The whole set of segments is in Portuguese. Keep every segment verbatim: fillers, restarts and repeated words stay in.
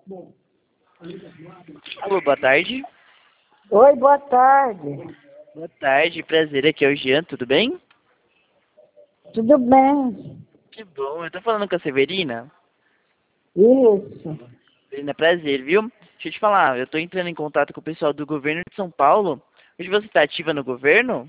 Alô, boa tarde. Oi, boa tarde. Boa tarde, prazer, aqui é o Jean, tudo bem? Tudo bem? Que bom, eu tô falando com a Severina. Isso. Severina, prazer, viu? Deixa eu te falar, eu tô entrando em contato com o pessoal do governo de São Paulo. Hoje você tá ativa no governo?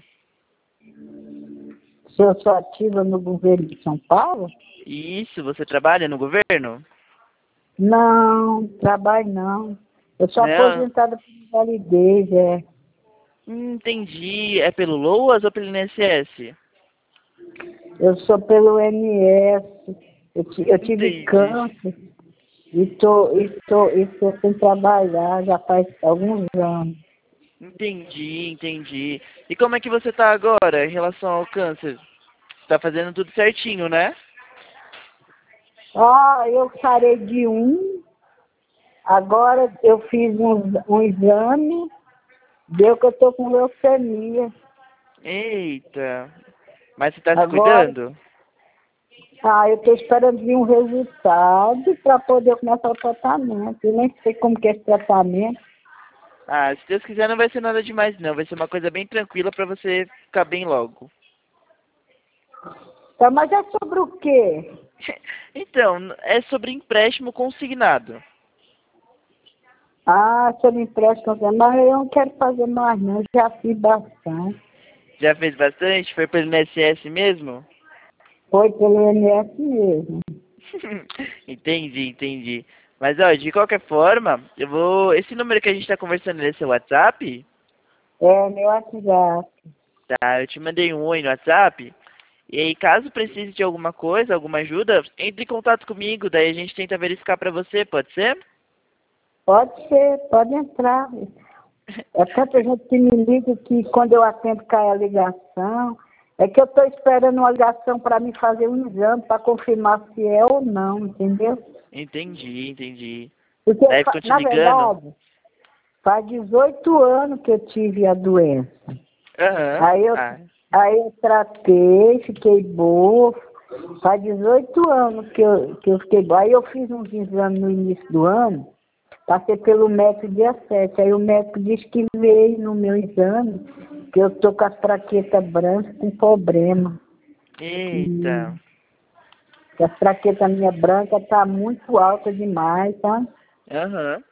Se eu sou ativa no governo de São Paulo? Isso, você trabalha no governo? Não, trabalho não. Eu sou Não, aposentada por invalidez, é. hum, entendi. É pelo LOAS ou pelo I N S S? Eu sou pelo I N S. Eu, ti- eu tive Entendi. câncer e tô, e tô, e tô sem trabalhar já faz alguns anos. Entendi, entendi. E como é que você tá agora em relação ao câncer? Tá fazendo tudo certinho, né? Ah, eu sarei de um, agora eu fiz um, um exame, deu que eu tô com leucemia. Eita. Mas você tá se Agora, cuidando? ah, eu estou esperando vir um resultado para poder começar o tratamento. Eu nem sei como que é esse tratamento. Ah, se Deus quiser não vai ser nada demais não. Vai ser uma coisa bem tranquila pra você ficar bem logo. Tá, mas é sobre o quê? Então, é sobre empréstimo consignado. Ah, se eu me empresto, mas eu não quero fazer mais não, já fiz bastante. Já fez bastante? Foi pelo I N S S mesmo? Foi pelo I N S mesmo. Entendi, entendi. Mas, ó, de qualquer forma, eu vou... Esse número que a gente tá conversando é seu WhatsApp? É, meu WhatsApp. Tá, eu te mandei um oi no WhatsApp. E aí, caso precise de alguma coisa, alguma ajuda, entre em contato comigo, daí a gente tenta verificar pra você, pode ser? Pode ser, pode entrar. É tanta gente que me liga que quando eu atendo cai a ligação. É que eu estou esperando uma ligação para me fazer um exame para confirmar se é ou não, entendeu? Entendi, entendi. Porque, Daí fa- ficam te na ligando? verdade, faz dezoito anos que eu tive a doença. Aham. Aí eu, Ah, aí eu tratei, fiquei boa. Faz dezoito anos que eu, que eu fiquei boa. Aí eu fiz uns exames no início do ano, passei pelo médico dia sete. Aí o médico disse que veio no meu exame que eu tô com as plaquetas brancas com problema. eita. E que as plaquetas minha branca tá muito alta demais, tá? Aham.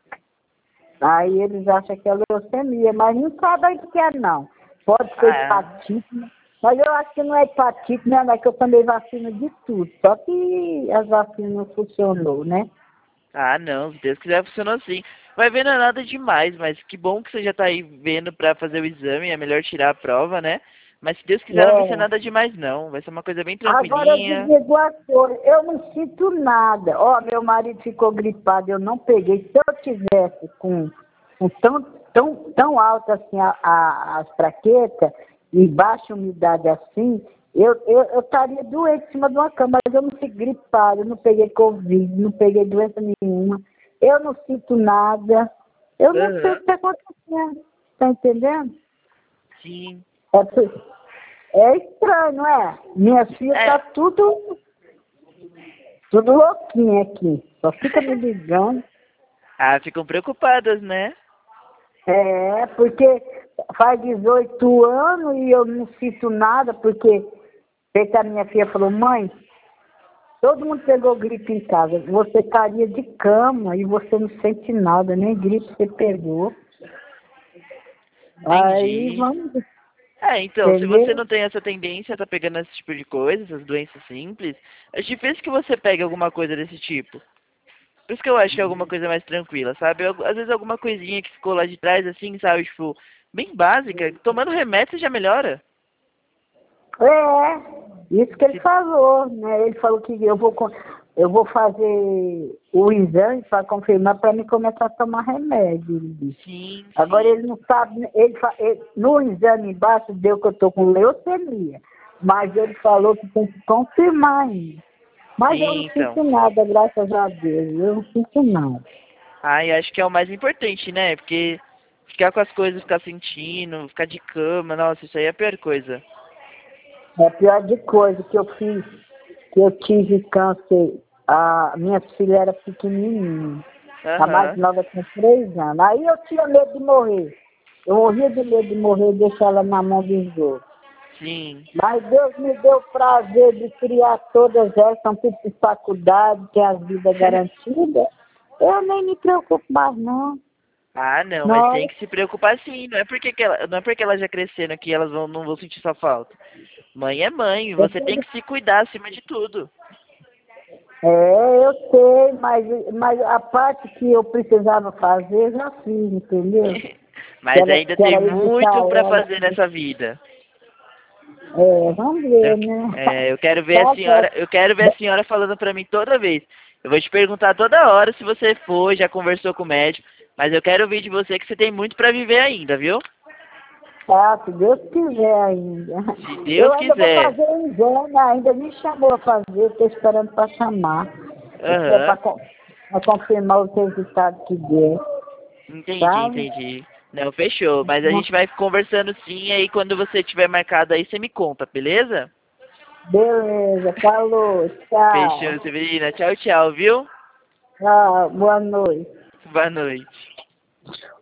Aí eles acham que é leucemia, mas não sabe aí o que é não. Pode ser Ah, hepatite, né? Mas eu acho que não é hepatite, né? Mas que eu tomei vacina de tudo. Só que as vacinas não funcionou, né? ah, não, se Deus quiser funcionou sim. Vai ver não é nada demais, mas que bom que você já tá aí vendo pra fazer o exame, é melhor tirar a prova, né? Mas se Deus quiser não vai ser É. nada demais não, vai ser uma coisa bem Agora eu tranquilinha. digo a coisa, eu não sinto nada. Ó, meu marido ficou gripado, eu não peguei. Se eu tivesse com, com tão, tão, tão alta assim a, a- as plaquetas e baixa umidade assim, eu eu eu estaria doente em cima de uma cama, mas eu não fiquei gripado, eu não peguei Covid, não peguei doença nenhuma. Eu não sinto nada. Eu não sei o Aham. que está acontecendo. Tá entendendo? Sim. É, por- é estranho, não é? Minha filha tá É. tudo, tudo louquinha aqui. Só fica me ligando. Ah, ficam preocupadas, né? É, porque faz dezoito anos e eu não sinto nada, porque sei que a minha filha falou, mãe, todo mundo pegou gripe em casa. Você estaria de cama e você não sente nada, nem gripe você pegou. Aí Entendi. vamos, É, então, se você entendeu? não tem essa tendência a tá pegando esse tipo de coisa, essas doenças simples, é difícil que você pegue alguma coisa desse tipo. Por isso que eu acho que é alguma coisa mais tranquila, sabe? Algu- Às vezes alguma coisinha que ficou lá de trás, assim, sabe? Tipo, bem básica. Tomando remédio você já melhora. É, isso que ele Se- falou, né? Ele falou que eu vou, con- eu vou fazer o exame para confirmar para mim começar a tomar remédio, ele disse. Sim, Agora sim. ele não sabe, ele, fa- ele- no exame embaixo deu que eu estou com leucemia, mas ele falou que tem que confirmar ainda. Mas eu não Sim, então. sinto nada, graças a Deus, eu não sinto nada. Ai, acho que é o mais importante, né? Porque ficar com as coisas, ficar sentindo, ficar de cama, nossa, isso aí é a pior coisa. É a pior de coisa que eu fiz, que eu tive câncer, a minha filha era pequenininha. A mais Aham. nova tinha três anos. Aí eu tinha medo de morrer. Eu morria de medo de morrer e deixar ela na mão dos outros. Sim. Mas Deus me deu o prazer de criar todas elas, são tudo de faculdade, tem as vidas garantidas. Eu nem me preocupo mais, não. Ah, não, mas tem Nós, que se preocupar sim. Não é porque, que ela, não é porque elas já cresceram que elas vão, não vão sentir sua falta. Mãe é mãe, eu você tem tenho- que se cuidar acima de tudo. é, eu sei, mas, mas a parte que eu precisava fazer, eu já fiz, entendeu? Que Mas era, ainda que tem era educar muito pra ela. fazer nessa vida. É, vamos Eu, ver, né? é, eu quero ver a Tá senhora, certo. eu quero ver a senhora falando pra mim toda vez. Eu vou te perguntar toda hora se você foi, já conversou com o médico, mas eu quero ouvir de você que você tem muito pra viver ainda, viu? Tá, se Deus quiser ainda. Se Eu Deus ainda vou quiser. fazer o exame, ainda me chamou a fazer, estou esperando para chamar. Aham. Para confirmar os resultados que der. Entendi, Tá? entendi. Não, fechou. Mas a gente vai conversando sim, e aí quando você tiver marcado aí, você me conta, beleza? Beleza, falou, tchau. Fechou, Severina. Tchau, tchau, viu? Tchau, boa noite. Boa noite.